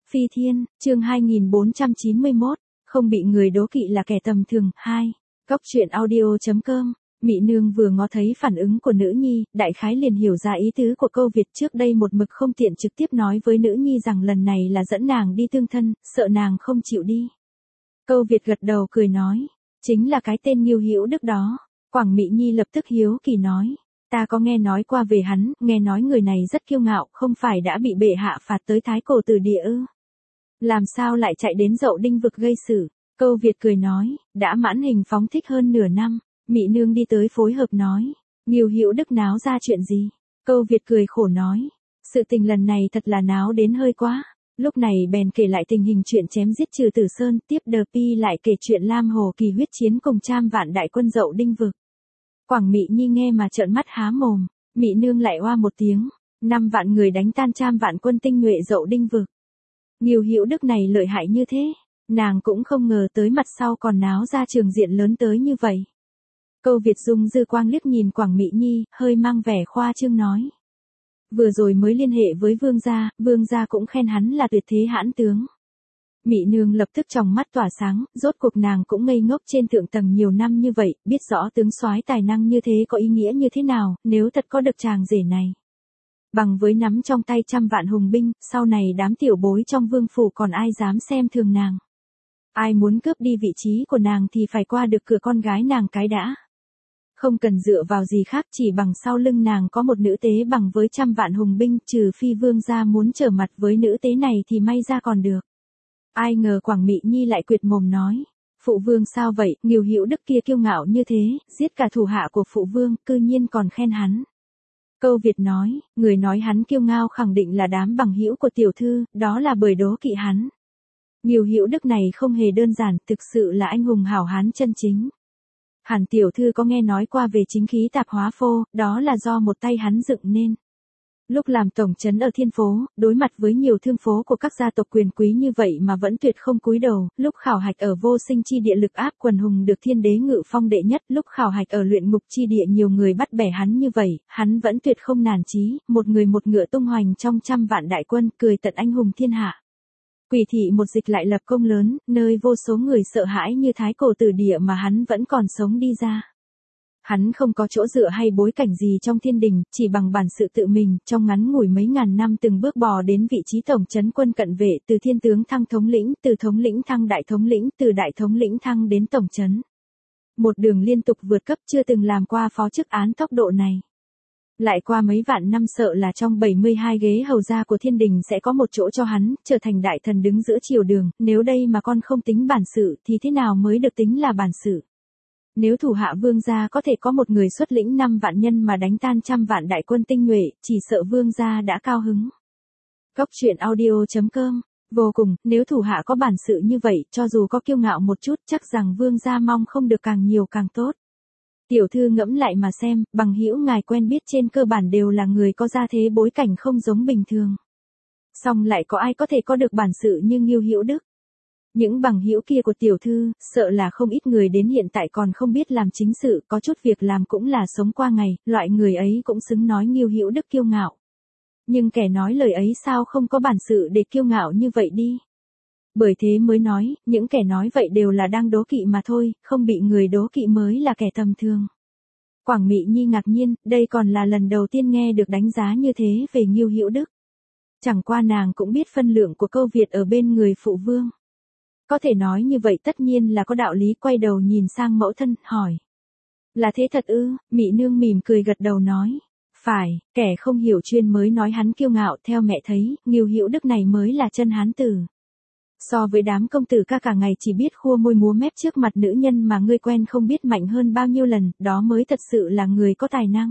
Phi Thiên, chương 2491, không bị người đố kỵ là kẻ tầm thường, 2. Góc truyện audio.com, Mị Nương vừa ngó thấy phản ứng của nữ nhi, đại khái liền hiểu ra ý tứ của câu Việt trước đây một mực không tiện trực tiếp nói với nữ nhi rằng lần này là dẫn nàng đi tương thân, sợ nàng không chịu đi. Câu Việt gật đầu cười nói, chính là cái tên Ngưu Hữu Đức đó. Quảng Mị Nhi lập tức hiếu kỳ nói, ta có nghe nói qua về hắn, nghe nói người này rất kiêu ngạo, không phải đã bị bệ hạ phạt tới Thái Cổ Tử Địa ư? Làm sao lại chạy đến Dậu Đinh vực gây sự? Câu Việt cười nói, đã mãn hình phóng thích hơn nửa năm. Mị Nương đi tới phối hợp nói, Ngưu Hữu Đức náo ra chuyện gì? Câu Việt cười khổ nói, sự tình lần này thật là náo đến hơi quá. Lúc này bèn kể lại tình hình chuyện chém giết Trừ Tử Sơn, tiếp đờ pi lại kể chuyện Lam Hồ Kỳ huyết chiến cùng trăm vạn đại quân Dậu Đinh vực. Quảng Mị Nhi nghe mà trợn mắt há mồm, Mị Nương lại oa một tiếng, 5 vạn người đánh tan trăm vạn quân tinh nhuệ Dậu Đinh vực. Ngưu Hữu Đức này lợi hại như thế, nàng cũng không ngờ tới mặt sau còn náo ra trường diện lớn tới như vậy. Câu Việt dùng dư quang liếc nhìn Quảng Mị Nhi, hơi mang vẻ khoa trương nói. Vừa rồi mới liên hệ với Vương gia cũng khen hắn là tuyệt thế hãn tướng. Mị Nương lập tức tròng mắt tỏa sáng, rốt cuộc nàng cũng ngây ngốc trên thượng tầng nhiều năm như vậy, biết rõ tướng soái tài năng như thế có ý nghĩa như thế nào, nếu thật có được chàng rể này. Bằng với nắm trong tay trăm vạn hùng binh, sau này đám tiểu bối trong vương phủ còn ai dám xem thường nàng. Ai muốn cướp đi vị trí của nàng thì phải qua được cửa con gái nàng cái đã. Không cần dựa vào gì khác, chỉ bằng sau lưng nàng có một nữ tế bằng với trăm vạn hùng binh, trừ phi vương gia muốn trở mặt với nữ tế này thì may ra còn được. Ai ngờ Quảng Mị Nhi lại quyệt mồm nói, phụ vương sao vậy, Ngưu Hữu Đức kia kiêu ngạo như thế, giết cả thủ hạ của phụ vương, cư nhiên còn khen hắn. Câu Việt nói, người nói hắn kiêu ngạo khẳng định là đám bằng hữu của tiểu thư, đó là bởi đố kỵ hắn. Ngưu Hữu Đức này không hề đơn giản, thực sự là anh hùng hảo hán chân chính. Hẳn tiểu thư có nghe nói qua về chính khí tạp hóa phô, đó là do một tay hắn dựng nên. Lúc làm tổng trấn ở Thiên Phố, đối mặt với nhiều thương phố của các gia tộc quyền quý như vậy mà vẫn tuyệt không cúi đầu, lúc khảo hạch ở Vô Sinh chi địa lực áp quần hùng được Thiên Đế ngự phong đệ nhất, lúc khảo hạch ở Luyện Ngục chi địa nhiều người bắt bẻ hắn như vậy, hắn vẫn tuyệt không nản chí, một người một ngựa tung hoành trong trăm vạn đại quân, cười tận anh hùng thiên hạ. Quỷ thị một dịch lại lập công lớn, nơi vô số người sợ hãi như Thái Cổ Tử Địa mà hắn vẫn còn sống đi ra. Hắn không có chỗ dựa hay bối cảnh gì trong thiên đình, chỉ bằng bản sự tự mình, trong ngắn ngủi mấy ngàn năm từng bước bò đến vị trí tổng trấn quân cận vệ, từ thiên tướng thăng thống lĩnh, từ thống lĩnh thăng đại thống lĩnh, từ đại thống lĩnh thăng đến tổng trấn. Một đường liên tục vượt cấp, chưa từng làm qua phó chức án tốc độ này. Lại qua mấy vạn năm sợ là trong 72 ghế hầu gia của thiên đình sẽ có một chỗ cho hắn, trở thành đại thần đứng giữa triều đường, nếu đây mà con không tính bản sự thì thế nào mới được tính là bản sự. Nếu thủ hạ vương gia có thể có một người xuất lĩnh 5 vạn nhân mà đánh tan trăm vạn đại quân tinh nhuệ, chỉ sợ vương gia đã cao hứng. Góc truyện audio.com, vô cùng, nếu thủ hạ có bản sự như vậy, cho dù có kiêu ngạo một chút, chắc rằng vương gia mong không được càng nhiều càng tốt. Tiểu thư ngẫm lại mà xem, bằng hữu ngài quen biết trên cơ bản đều là người có gia thế bối cảnh không giống bình thường. Song lại có ai có thể có được bản sự như Ngưu Hữu Đức? Những bằng hữu kia của tiểu thư, sợ là không ít người đến hiện tại còn không biết làm chính sự, có chút việc làm cũng là sống qua ngày, loại người ấy cũng xứng nói Ngưu Hữu Đức kiêu ngạo. Nhưng kẻ nói lời ấy sao không có bản sự để kiêu ngạo như vậy đi? Bởi thế mới nói, những kẻ nói vậy đều là đang đố kỵ mà thôi, không bị người đố kỵ mới là kẻ tầm thường. Quảng Mị Nhi ngạc nhiên, đây còn là lần đầu tiên nghe được đánh giá như thế về Ngưu Hữu Đức. Chẳng qua nàng cũng biết phân lượng của câu Việt ở bên người phụ vương. Có thể nói như vậy tất nhiên là có đạo lý, quay đầu nhìn sang mẫu thân, hỏi. Là thế thật ư? Mị Nương mỉm cười gật đầu nói. Phải, kẻ không hiểu chuyên mới nói hắn kiêu ngạo, theo mẹ thấy, Ngưu Hữu Đức này mới là chân hán tử. So với đám công tử ca cả ngày chỉ biết khua môi múa mép trước mặt nữ nhân mà ngươi quen không biết mạnh hơn bao nhiêu lần, đó mới thật sự là người có tài năng.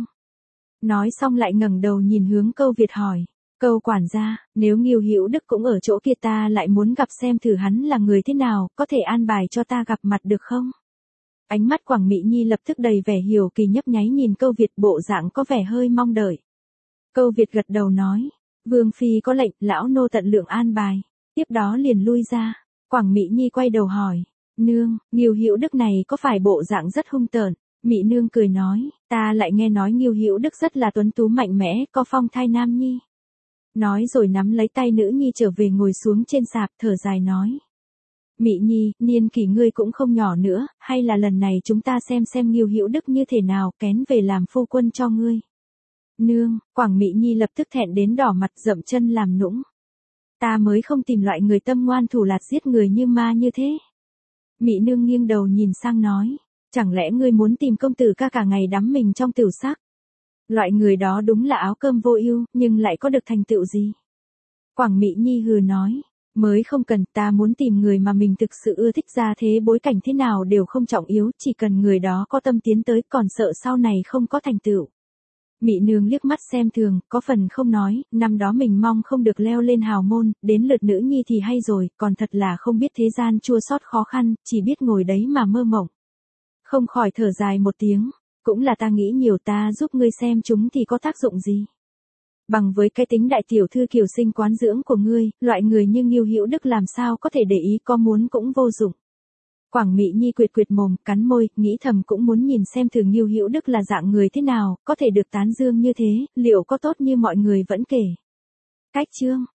Nói xong lại ngẩng đầu nhìn hướng câu Việt hỏi. Câu quản gia, nếu Ngưu Hữu Đức cũng ở chỗ kia ta lại muốn gặp xem thử hắn là người thế nào, có thể an bài cho ta gặp mặt được không? Ánh mắt Quảng Mị Nhi lập tức đầy vẻ hiểu kỳ, nhấp nháy nhìn câu Việt, bộ dạng có vẻ hơi mong đợi. Câu Việt gật đầu nói, vương phi có lệnh, lão nô tận lượng an bài. Tiếp đó liền lui ra. Quảng Mị Nhi quay đầu hỏi, nương, Ngưu Hữu Đức này có phải bộ dạng rất hung tợn? Mị Nương cười nói, ta lại nghe nói Ngưu Hữu Đức rất là tuấn tú mạnh mẽ, có phong thai nam nhi. Nói rồi nắm lấy tay nữ nhi trở về ngồi xuống trên sạp thở dài nói. Mị Nhi, niên kỷ ngươi cũng không nhỏ nữa, hay là lần này chúng ta xem Ngưu Hữu Đức như thế nào, kén về làm phu quân cho ngươi. Nương, Quảng Mị Nhi lập tức thẹn đến đỏ mặt dậm chân làm nũng. Ta mới không tìm loại người tâm ngoan thủ lạt giết người như ma như thế. Mị nương nghiêng đầu nhìn sang nói, chẳng lẽ ngươi muốn tìm công tử ca cả ngày đắm mình trong tiểu sắc? Loại người đó đúng là áo cơm vô ưu, nhưng lại có được thành tựu gì? Quảng Mị Nhi hừ nói, mới không cần, ta muốn tìm người mà mình thực sự ưa thích, ra thế bối cảnh thế nào đều không trọng yếu, chỉ cần người đó có tâm tiến tới, còn sợ sau này không có thành tựu. Mị nương liếc mắt xem thường, có phần không nói, năm đó mình mong không được leo lên hào môn, đến lượt nữ nhi thì hay rồi, còn thật là không biết thế gian chua xót khó khăn, chỉ biết ngồi đấy mà mơ mộng. Không khỏi thở dài một tiếng, cũng là ta nghĩ nhiều, ta giúp ngươi xem chúng thì có tác dụng gì. Bằng với cái tính đại tiểu thư kiều sinh quán dưỡng của ngươi, loại người như Ngưu Hữu Đức làm sao có thể để ý, có muốn cũng vô dụng. Quảng Mị Nhi quyệt mồm, cắn môi, nghĩ thầm cũng muốn nhìn xem thường Ngưu Hữu Đức là dạng người thế nào, có thể được tán dương như thế, liệu có tốt như mọi người vẫn kể. Cách chương